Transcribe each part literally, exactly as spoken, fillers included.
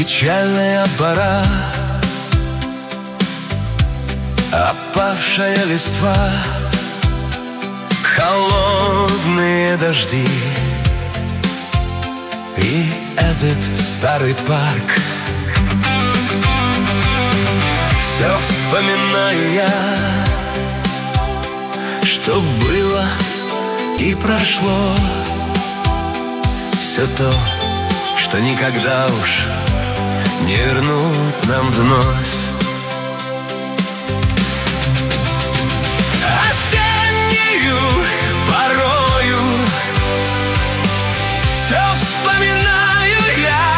Печальная пора, опавшая листва, холодные дожди и этот старый парк. Все вспоминаю я, что было и прошло. Все то, что никогда уж не вернут нам вновь. Осеннюю порою все вспоминаю я,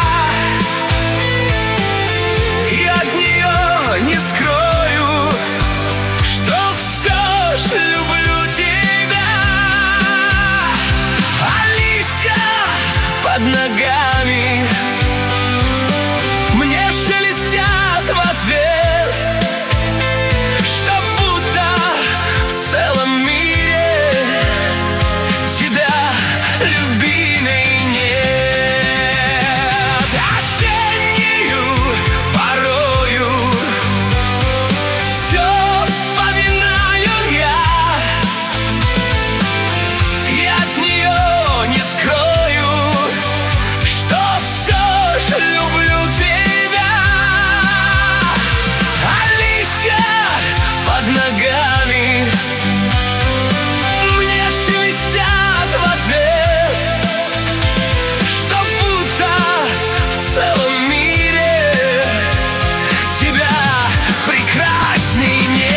и от нее не скрою, что все ж люблю тебя. А листья под ногами мне шелестят в ответ, что будто в целом мире тебя, любимой, нет. Осеннюю порою все вспоминаю я, и от нее не скрою, что все ж люблю тебя. А листья под ногами мне шелестят в ответ, что будто в целом мире тебя прекрасней нет.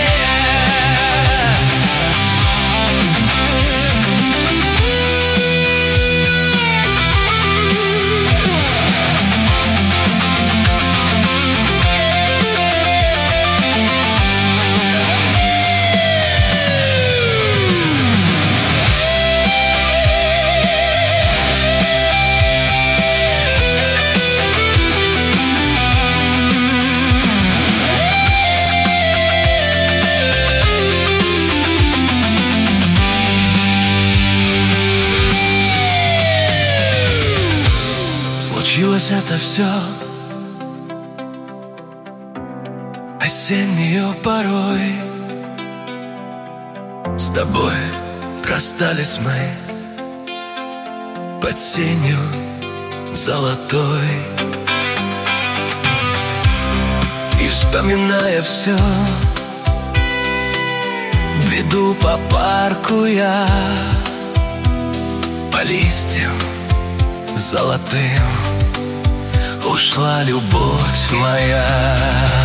Случилось это все осеннюю порой. С тобой расстались мы под сенью золотой. И вспоминая все, бреду по парку я, по листьям золотым ушла любовь моя.